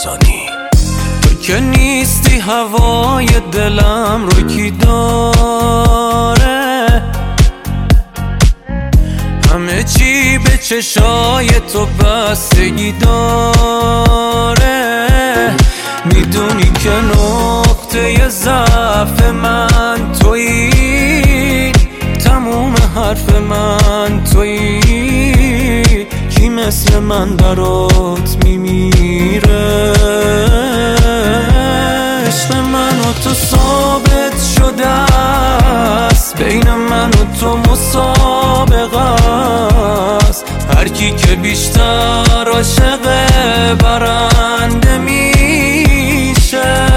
رسانی. تو که نیستی هوای دلم رو کی داره، همه چی به چشای تو بستگی داره. میدونی که نقطه ضعف من تویی، تموم حرف من تویی. کی مثل من برات میمیره؟ عشق من و تو ثابت شده است، بین من و تو مسابقه است. هر کی که بیشتر عاشق برنده میشه.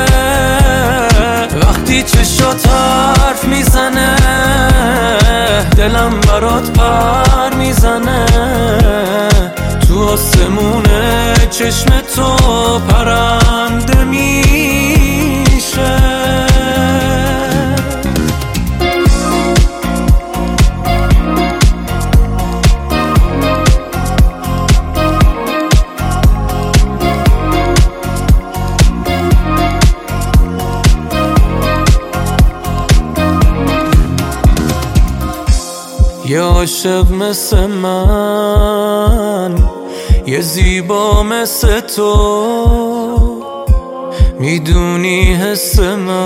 وقتی چشات حرف میزنه دلم برات پر میزنه. تو آسمون چشم تو پرنده میشه. یه عاشق مثل من، یه زیبا مثل تو، میدونی حس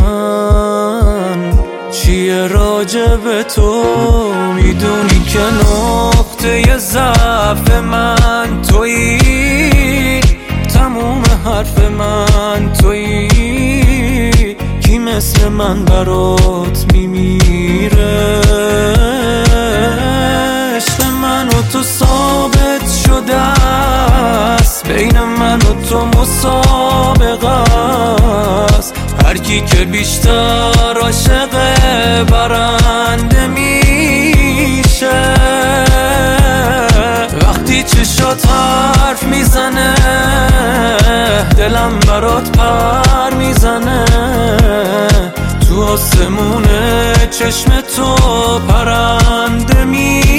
من چیه راجع به تو. میدونی که نقطه ضعف من تویی، تموم حرف من تویی. کی مثل من برات میمیره؟ عشق من و تو ثابت شده است، بین من و تو مسابقه است. هر کی که بیشتر عاشق برنده میشه. وقتی چشات حرف میزنه دلم برات پر میزنه. تو آسمون چشم تو پرنده میشه.